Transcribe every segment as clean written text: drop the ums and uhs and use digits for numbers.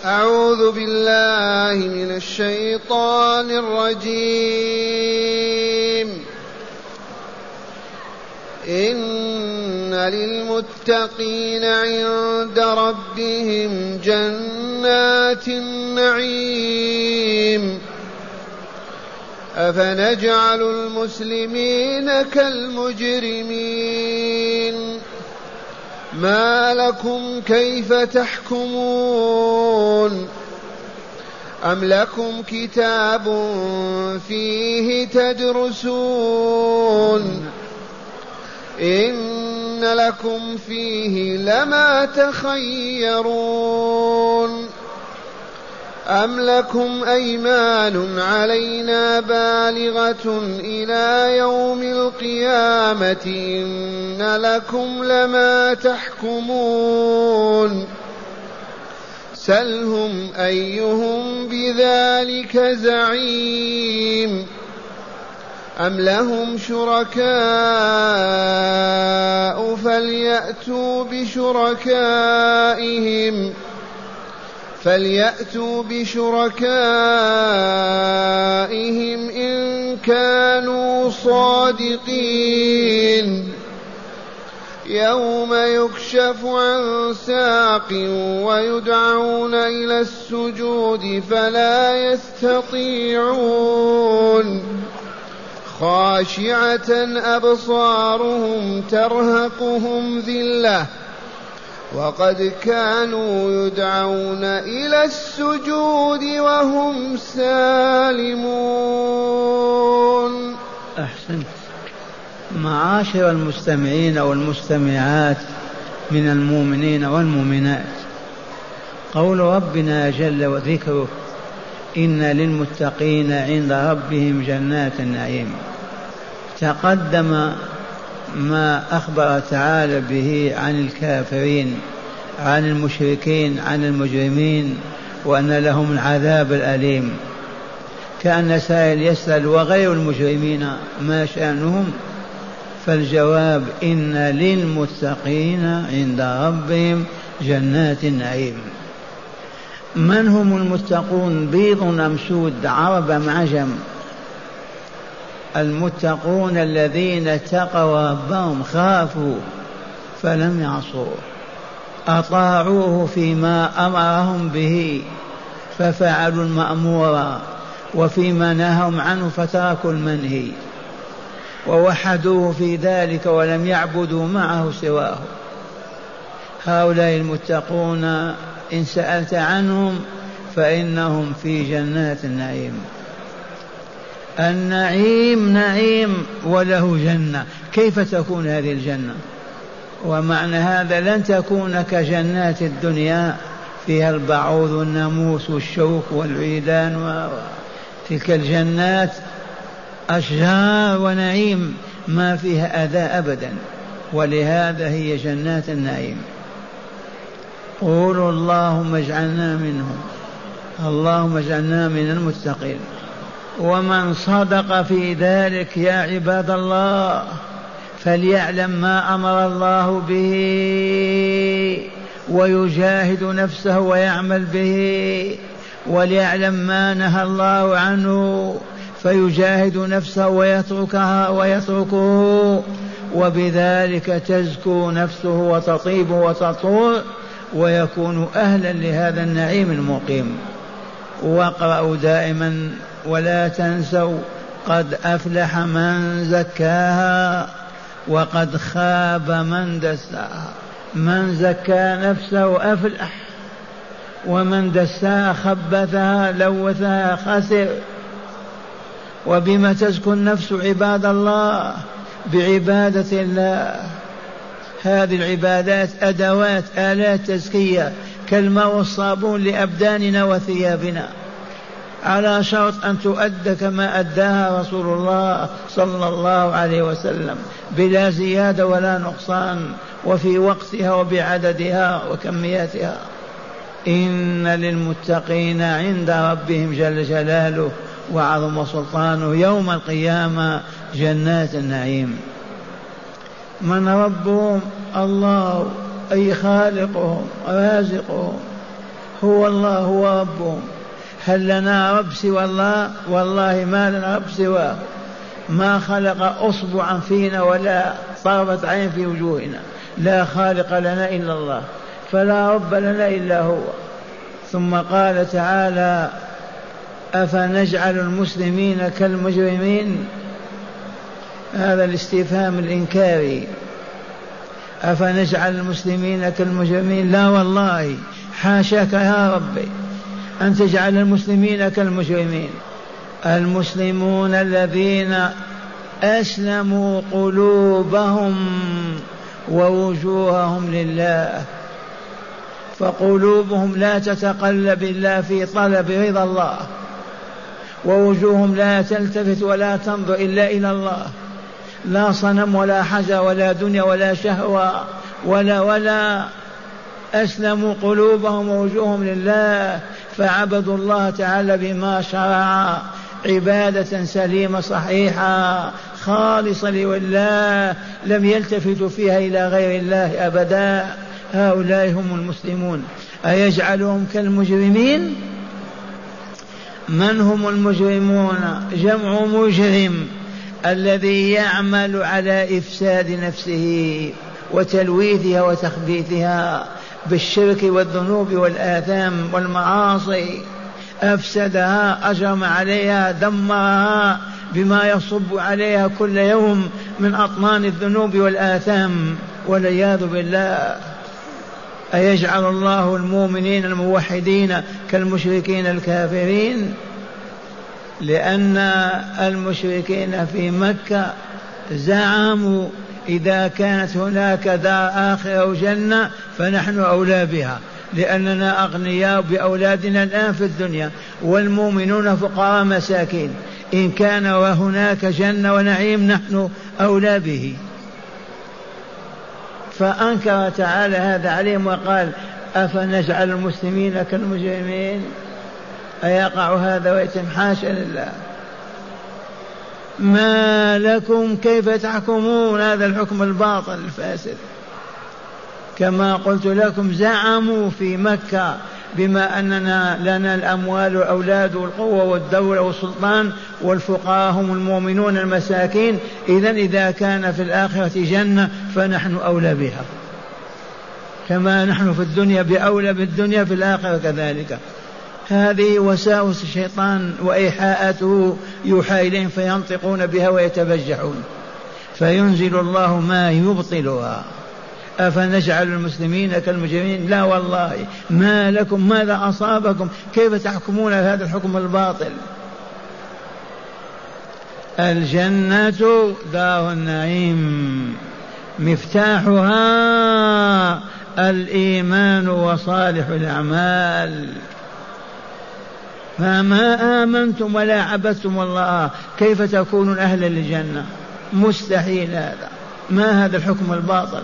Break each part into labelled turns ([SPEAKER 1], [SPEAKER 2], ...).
[SPEAKER 1] أعوذ بالله من الشيطان الرجيم. إن للمتقين عند ربهم جنات النعيم. أفنجعل المسلمين كالمجرمين؟ ما لكم كيف تحكمون؟ أم لكم كتاب فيه تدرسون؟ إن لكم فيه لما تخيرون. أم لكم أيمان علينا بالغة إلى يوم القيامة إن لكم لما تحكمون. سلهم أيهم بذلك زعيم. أم لهم شركاء فليأتوا بشركائهم إن كانوا صادقين. يوم يكشف عن ساق ويدعون إلى السجود فلا يستطيعون. خاشعة أبصارهم ترهقهم ذلة وقد كانوا يدعون إلى السجود وهم سالمون.
[SPEAKER 2] أحسنت. معاشر المستمعين والمستمعات من المؤمنين والمؤمنات، قول ربنا جل وذكره: إن للمتقين عند ربهم جنات النعيم. تقدم ما أخبر تعالى به عن الكافرين، عن المشركين، عن المجرمين، وأن لهم العذاب الأليم. كأن سائل يسأل: وغير المجرمين ما شأنهم؟ فالجواب: إن للمتقين عند ربهم جنات النعيم. من هم المتقون؟ بيض أم سود، عرب أم عجم؟ المتقون الذين اتقوا ربهم، خافوا فلم يعصوه، أطاعوه فيما أمرهم به ففعلوا المأمور، وفيما نهوا عنه فتركوا المنهي، ووحدوه في ذلك ولم يعبدوا معه سواه. هؤلاء المتقون إن سألت عنهم فإنهم في جنات النعيم. النعيم نعيم وله جنة. كيف تكون هذه الجنة؟ ومعنى هذا لن تكون كجنات الدنيا فيها البعوض والناموس والشوك والعيدان، تلك الجنات أشجار ونعيم ما فيها أذى أبدا، ولهذا هي جنات النعيم. قولوا اللهم اجعلنا منهم، اللهم اجعلنا من المتقين. ومن صدق في ذلك يا عباد الله فليعلم ما أمر الله به ويجاهد نفسه ويعمل به، وليعلم ما نهى الله عنه فيجاهد نفسه ويتركه، وبذلك تزكو نفسه وتطيب وتطور ويكون أهلا لهذا النعيم المقيم. واقرأوا دائما: ولا تنسوا قد أفلح من زكاها وقد خاب من دساها. من زكى نفسه أفلح، ومن دساها خبثها لوثها خسر. وبما تزكو النفس عباد الله؟ بعبادة الله. هذه العبادات أدوات، آلات تزكية كالماء والصابون لأبداننا وثيابنا، على شرط أن تؤدى كما أداها رسول الله صلى الله عليه وسلم بلا زيادة ولا نقصان، وفي وقتها وبعددها وكمياتها. إن للمتقين عند ربهم جل جلاله وعظم سلطانه يوم القيامة جنات النعيم. من ربهم؟ الله، أي خالقهم رازقهم، هو الله هو ربهم. هل لنا رب سوى الله؟ والله ما لنا رب سواه. ما خلق أصبعا فينا ولا طرفة عين في وجوهنا. لا خالق لنا إلا الله، فلا رب لنا إلا هو. ثم قال تعالى: أفنجعل المسلمين كالمجرمين؟ هذا الاستفهام الإنكاري. أفنجعل المسلمين كالمجرمين؟ لا والله، حاشاك يا ربي أن تجعل المسلمين كالمجرمين. المسلمون الذين أسلموا قلوبهم ووجوههم لله، فقلوبهم لا تتقلب إلا في طلب رضا الله، ووجوههم لا تلتفت ولا تنظر إلا إلى الله، لا صنم ولا حجر ولا دنيا ولا شهوة ولا أسلموا قلوبهم ووجوههم لله، فعبدوا الله تعالى بما شرع عبادة سليمة صحيحة خالصة لله، لم يلتفتوا فيها إلى غير الله أبدا. هؤلاء هم المسلمون. أيجعلهم كالمجرمين؟ من هم المجرمون؟ جمع مجرم، الذي يعمل على إفساد نفسه وتلويثها وتخبيثها بالشرك والذنوب والآثام والمعاصي. أفسدها، أجرم عليها، دمرها بما يصب عليها كل يوم من أطنان الذنوب والآثام والعياذ بالله. أيجعل الله المؤمنين الموحدين كالمشركين الكافرين؟ لأن المشركين في مكة زعموا إذا كانت هناك دار آخرة وجنة فنحن أولى بها، لأننا أغنياء بأولادنا الآن في الدنيا، والمؤمنون فقراء مساكين. إن كان وهناك جنة ونعيم نحن أولى به. فأنكر تعالى هذا عليهم وقال: أفنجعل المسلمين كالمجرمين؟ أيقع هذا ويتم؟ حاشا لله. ما لكم كيف تحكمون هذا الحكم الباطل الفاسد؟ كما قلت لكم، زعموا في مكة بما أننا لنا الأموال والأولاد والقوة والدولة والسلطان والفقراء هم المؤمنون المساكين، إذا كان في الآخرة جنة فنحن أولى بها، كما نحن في الدنيا بأولى بالدنيا في الآخرة كذلك. هذه وساوس الشيطان وإيحاءاته، يوحى إليهم فينطقون بها ويتبجحون، فينزل الله ما يبطلها. أفنجعل المسلمين كالمجرمين؟ لا والله. ما لكم؟ ماذا أصابكم؟ كيف تحكمون هذا الحكم الباطل؟ الجنة دار النعيم، مفتاحها الإيمان وصالح الأعمال. فما آمنتم ولا عبدتم الله كيف تكونون أهلا للجنة؟ مستحيل هذا. ما هذا الحكم الباطل؟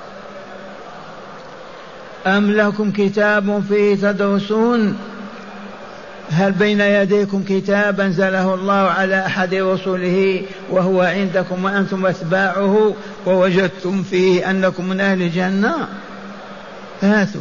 [SPEAKER 2] أم لكم كتاب فيه تدرسون؟ هل بين يديكم كتاب أنزله الله على أحد رسله وهو عندكم وأنتم أتباعه ووجدتم فيه أنكم من أهل الجنة؟ هاتوا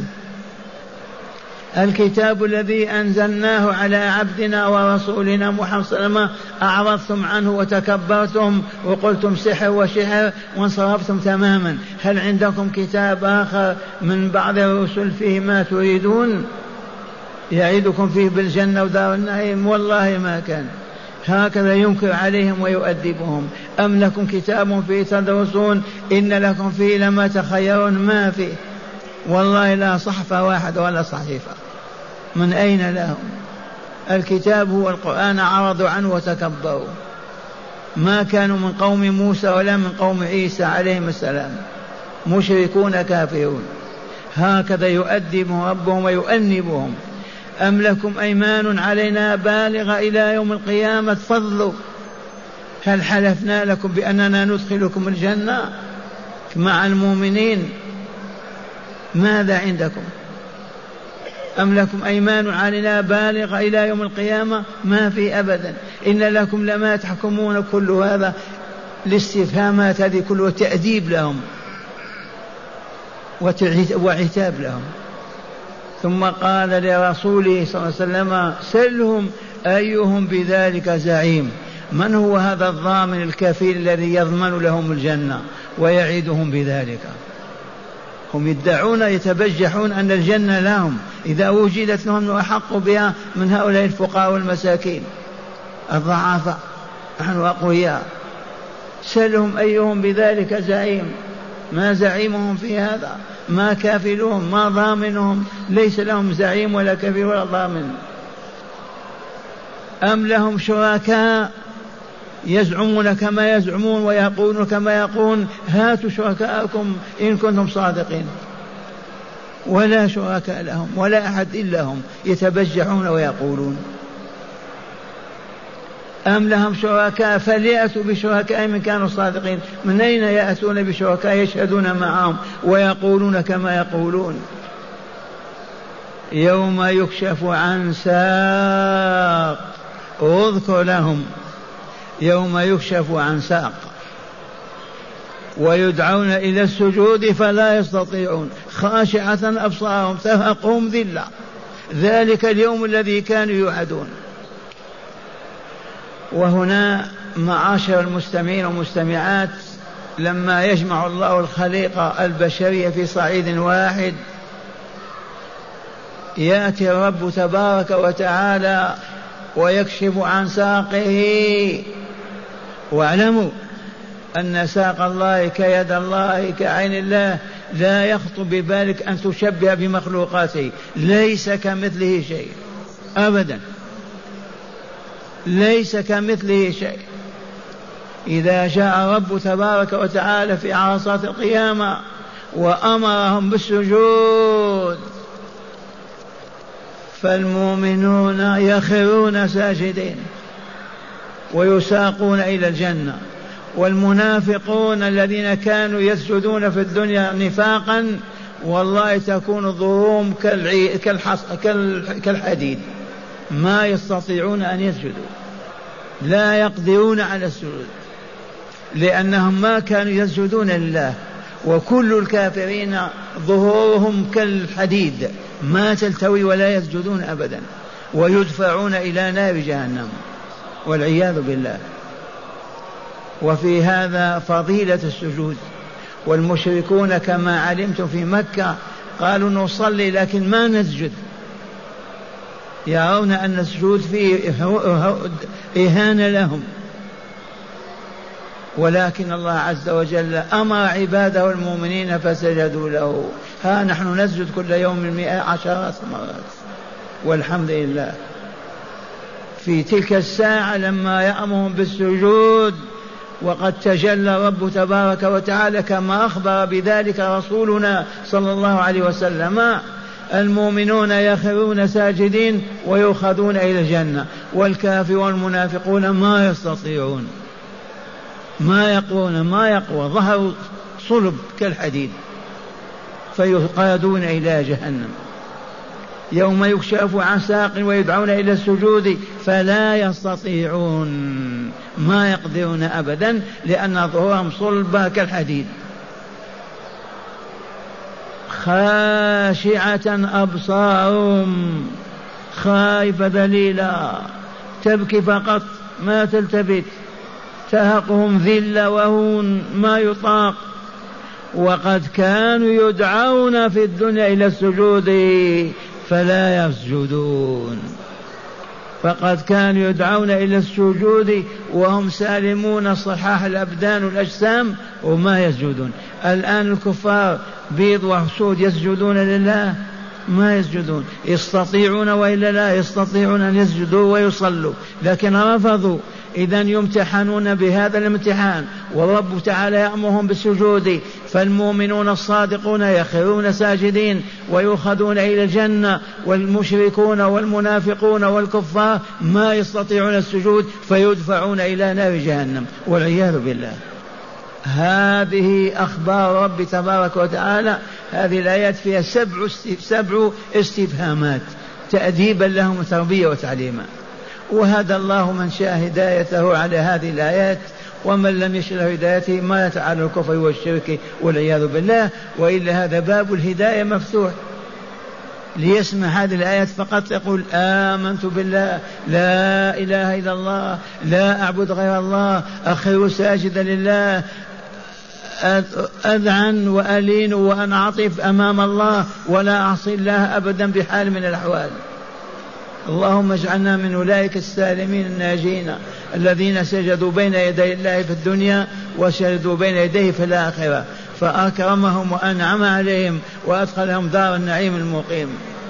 [SPEAKER 2] الكتاب الذي أنزلناه على عبدنا ورسولنا محمد صلى الله عليه وسلم، أعرضتم عنه وتكبرتم وقلتم سحر وشعر وانصرفتم تماما. هل عندكم كتاب آخر من بعض الرسل فيه ما تريدون؟ يعيدكم فيه بالجنة ودار النعيم؟ والله ما كان. هكذا ينكر عليهم ويؤدبهم. أم لكم كتاب فيه تدرسون؟ إن لكم فيه لما تخيرون. ما فيه والله، لا صحفة واحدة ولا صحيفة. من أين لهم؟ الكتاب هو القرآن، عرضوا عنه وتكبروا. ما كانوا من قوم موسى ولا من قوم عيسى عليهم السلام، مشركون كافرون. هكذا يؤدبهم ربهم ويؤنبهم. أم لكم أيمان علينا بالغة إلى يوم القيامة؟ فضلوا. هل حلفنا لكم بأننا ندخلكم الجنة مع المؤمنين؟ ماذا عندكم؟ أم لكم أيمان علينا بالغة إلى يوم القيامة؟ ما في أبدا. إن لكم لما تحكمون. كل هذا الاستفهامات هذه كلها تأديب لهم وعتاب لهم. ثم قال لرسوله صلى الله عليه وسلم سلهم أيهم بذلك زعيم. من هو هذا الضامن الكفيل الذي يضمن لهم الجنة ويعيدهم بذلك؟ هم يدعون يتبجحون أن الجنة لهم، إذا وجدت لهم أحق بها من هؤلاء الفقراء والمساكين الضعافاء، نحن أقوياء. سلهم أيهم بذلك زعيم. ما زعيمهم في هذا؟ ما كافلهم؟ ما ضامنهم؟ ليس لهم زعيم ولا كفيل ولا ضامن. أم لهم شركاء يزعمون كما يزعمون ويقولون كما يقولون؟ هاتوا شركاءكم إن كنتم صادقين. ولا شركاء لهم ولا أحد إلا هم يتبجحون ويقولون. أم لهم شركاء فليأتوا بشركاء من كانوا صادقين. من أين يأتون بشركاء يشهدون معهم ويقولون كما يقولون؟ يوم يكشف عن ساق. اذكر لهم يوم يكشف عن ساق ويدعون إلى السجود فلا يستطيعون، خاشعة أبصارهم ترهقهم ذلة. ذلك اليوم الذي كانوا يوعدون. وهنا معاشر المستمعين والمستمعات، لما يجمع الله الخليقة البشرية في صعيد واحد يأتي الرب تبارك وتعالى ويكشف عن ساقه. واعلموا أن ساق الله كيد الله كعين الله، لا يخطر ببالك أن تشبه بمخلوقاته، ليس كمثله شيء أبدا، ليس كمثله شيء. إذا جاء رب تبارك وتعالى في عرصات القيامة وأمرهم بالسجود فالمؤمنون يخرون ساجدين ويساقون إلى الجنة، والمنافقون الذين كانوا يسجدون في الدنيا نفاقا والله تكون ظهورهم كالحديد، ما يستطيعون أن يسجدوا، لا يقدرون على السجود لأنهم ما كانوا يسجدون لله. وكل الكافرين ظهورهم كالحديد ما تلتوي ولا يسجدون أبدا، ويدفعون إلى نار جهنم والعياذ بالله. وفي هذا فضيلة السجود. والمشركون كما علمتم في مكة قالوا نصلي لكن ما نسجد، يرون أن السجود فيه إهانة لهم، ولكن الله عز وجل أمر عباده المؤمنين فسجدوا له. ها نحن نسجد كل يوم 110 مرات والحمد لله. في تلك الساعة لما يأمرهم بالسجود وقد تجلى رب تبارك وتعالى كما أخبر بذلك رسولنا صلى الله عليه وسلم، المؤمنون يخرون ساجدين ويؤخذون إلى الجنة، والكافرون والمنافقون ما يستطيعون، ما يقوون، ما يقوى، ظهروا صلب كالحديد فيقادون إلى جهنم. يوم يكشف عن ساق ويدعون إلى السجود فلا يستطيعون، ما يقدرون أبدا لأن ظهورهم صلبة كالحديد. خاشعة أبصارهم، خائفة ذليلة تبكي فقط ما تلتفت، تهقهم ذلة وهون ما يطاق. وقد كانوا يدعون في الدنيا إلى السجود فلا يسجدون، فقد كانوا يدعون إلى السجود وهم سالمون صحاح الأبدان والأجسام وما يسجدون. الآن الكفار بيض وحسود يسجدون لله؟ ما يسجدون. يستطيعون وإلا لا يستطيعون أن يسجدوا ويصلوا، لكن رفضوا. إذا يمتحنون بهذا الامتحان، والرب تعالى يأمرهم بالسجود، فالمؤمنون الصادقون يخرون ساجدين ويؤخذون إلى الجنة، والمشركون والمنافقون والكفار ما يستطيعون السجود فيدفعون إلى نار جهنم والعياذ بالله. هذه أخبار رب تبارك وتعالى. هذه الآيات فيها سبع استفهامات تأديبا لهم وتربية وتعليما. وهدى الله من شاء هدايته على هذه الآيات، ومن لم يشرع هدايته مات على الكفر والشرك والعياذ بالله. وإلا هذا باب الهداية مفتوح، ليسمع هذه الآيات فقط يقول آمنت بالله لا إله إلا الله لا أعبد غير الله أخر ساجدا لله أذعن وألين وأنعطف أمام الله ولا أعصي الله أبدا بحال من الأحوال. اللهم اجعلنا من أولئك السالمين الناجين الذين سجدوا بين يدي الله في الدنيا وسجدوا بين يديه في الآخرة فأكرمهم وأنعم عليهم وأدخلهم دار النعيم المقيم.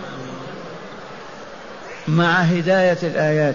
[SPEAKER 2] مع هداية الآيات.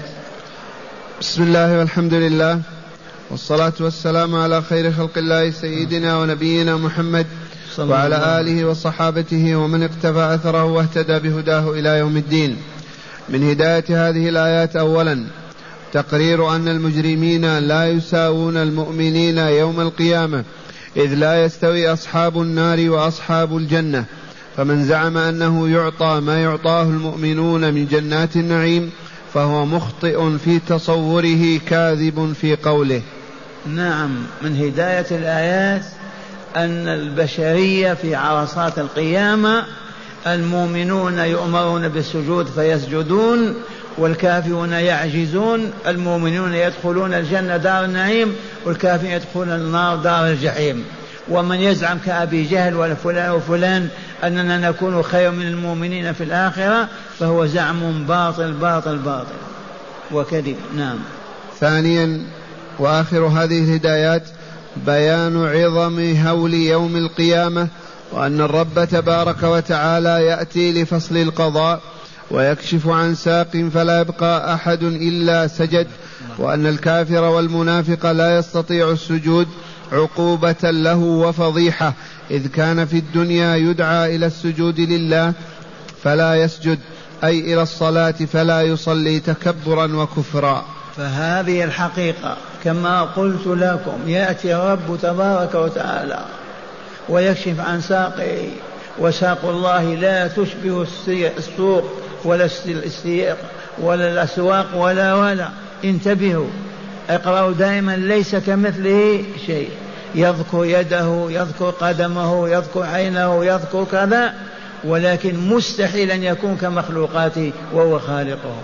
[SPEAKER 1] بسم الله والحمد لله والصلاة والسلام على خير خلق الله سيدنا ونبينا محمد وعلى آله وصحابته ومن اقتفى أثره واهتدى بهداه إلى يوم الدين. من هداية هذه الآيات أولا تقرير أن المجرمين لا يساوون المؤمنين يوم القيامة، إذ لا يستوي أصحاب النار وأصحاب الجنة، فمن زعم أنه يعطى ما يعطاه المؤمنون من جنات النعيم فهو مخطئ في تصوره كاذب في قوله.
[SPEAKER 2] نعم، من هداية الآيات أن البشرية في عرصات القيامة المؤمنون يؤمرون بالسجود فيسجدون والكافرون يعجزون، المؤمنون يدخلون الجنة دار النعيم والكافرون يدخلون النار دار الجحيم. ومن يزعم كأبي جهل وفلان وفلان أننا نكون خير من المؤمنين في الآخرة فهو زعم باطل باطل باطل وكذب. نعم.
[SPEAKER 1] ثانيا وآخر هذه الهدايات بيان عظم هول يوم القيامة، وأن الرب تبارك وتعالى يأتي لفصل القضاء ويكشف عن ساق فلا يبقى أحد إلا سجد، وأن الكافر والمنافق لا يستطيع السجود عقوبة له وفضيحة، إذ كان في الدنيا يدعى إلى السجود لله فلا يسجد، أي إلى الصلاة فلا يصلي تكبرا وكفرا.
[SPEAKER 2] فهذه الحقيقة كما قلت لكم، يأتي الرب تبارك وتعالى ويكشف عن ساقه، وساق الله لا تشبه السوق ولا السياق ولا الأسواق ولا انتبهوا، اقرأوا دائما ليس كمثله شيء، يذكر يده يذكر قدمه يذكر عينه يذكر كذا، ولكن مستحيل أن يكون كمخلوقاته وهو خالقهم.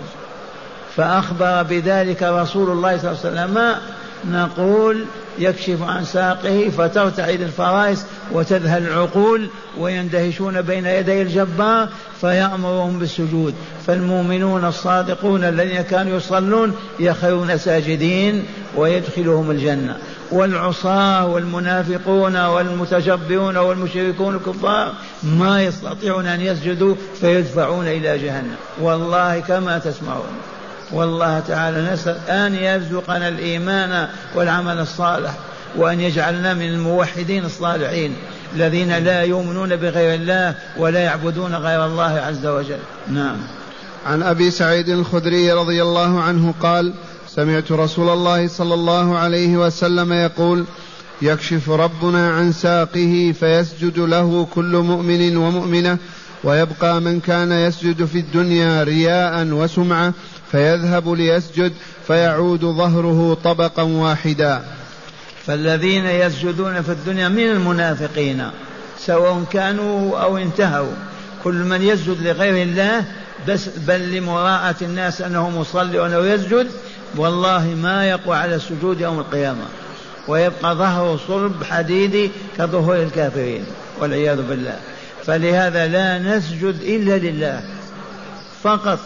[SPEAKER 2] فأخبر بذلك رسول الله صلى الله عليه وسلم، نقول يكشف عن ساقه فترتعد الفرائس وتذهل العقول ويندهشون بين يدي الجبار فيأمرهم بالسجود. فالمؤمنون الصادقون الذين كانوا يصلون يخرون ساجدين ويدخلهم الجنة، والعصاة والمنافقون والمتجبرون والمشركون الكفار ما يستطيعون أن يسجدوا فيدفعون إلى جهنم. والله كما تسمعون. والله تعالى نسأل أن يرزقنا الإيمان والعمل الصالح، وأن يجعلنا من الموحدين الصالحين الذين لا يؤمنون بغير الله ولا يعبدون غير الله عز وجل. نعم.
[SPEAKER 1] عن أبي سعيد الخدري رضي الله عنه قال: سمعت رسول الله صلى الله عليه وسلم يقول: يكشف ربنا عن ساقه فيسجد له كل مؤمن ومؤمنة، ويبقى من كان يسجد في الدنيا رياء وسمعة فيذهب ليسجد فيعود ظهره طبقا واحدا.
[SPEAKER 2] فالذين يسجدون في الدنيا من المنافقين سواء كانوا أو انتهوا، كل من يسجد لغير الله بل لمراءة الناس أنه مصلي وأنه يسجد، والله ما يقوى على السجود يوم القيامة، ويبقى ظهره صلب حديدي كظهور الكافرين والعياذ بالله. فلهذا لا نسجد إلا لله فقط،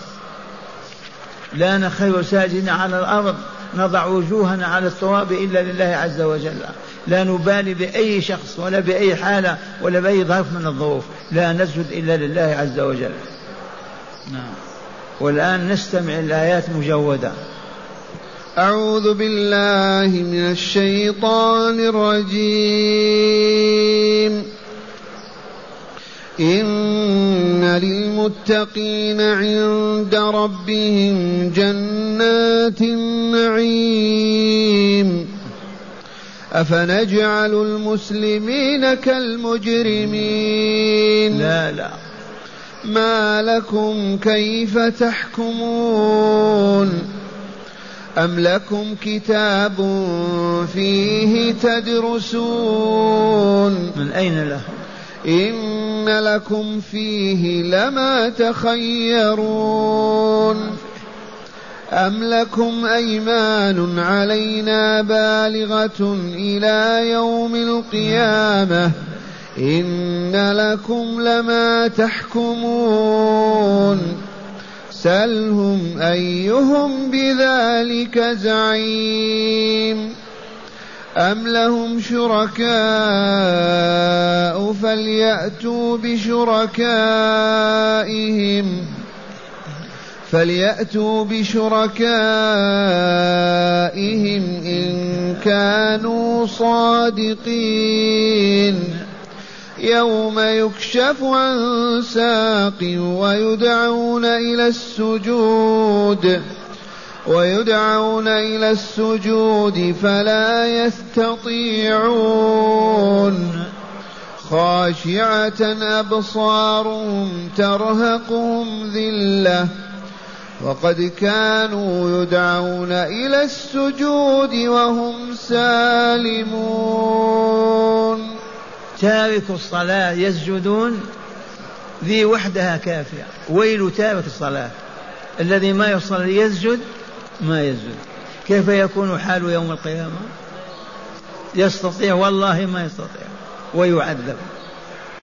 [SPEAKER 2] لا نخر ساجدين على الأرض نضع وجوهنا على التراب إلا لله عز وجل، لا نبالي بأي شخص ولا بأي حالة ولا بأي ظرف من الظروف، لا نسجد إلا لله عز وجل. نعم. والآن نستمع الآيات مجودة.
[SPEAKER 1] أعوذ بالله من الشيطان الرجيم. إن للمتقين عند ربهم جنات النعيم أفنجعل المسلمين كالمجرمين
[SPEAKER 2] لا
[SPEAKER 1] ما لكم كيف تحكمون أم لكم كتاب فيه تدرسون
[SPEAKER 2] من أين لهم
[SPEAKER 1] إن لكم فيه لما تخيرون أم لكم أيمان علينا بالغة إلى يوم القيامة إن لكم لما تحكمون سلهم أيهم بذلك زعيم أم لهم شركاء فليأتوا بشركائهم إن كانوا صادقين يوم يكشف عن ساق ويدعون إلى السجود فلا يستطيعون خاشعة أبصارهم ترهقهم ذلة وقد كانوا يدعون إلى السجود وهم سالمون.
[SPEAKER 2] تارك الصلاة يسجدون ذي وحدها كافية. ويل تارك الصلاة الذي ما يصلي يسجد ما يسجد. كيف يكون حال يوم القيامة؟ يستطيع والله ما يستطيع ويعذب.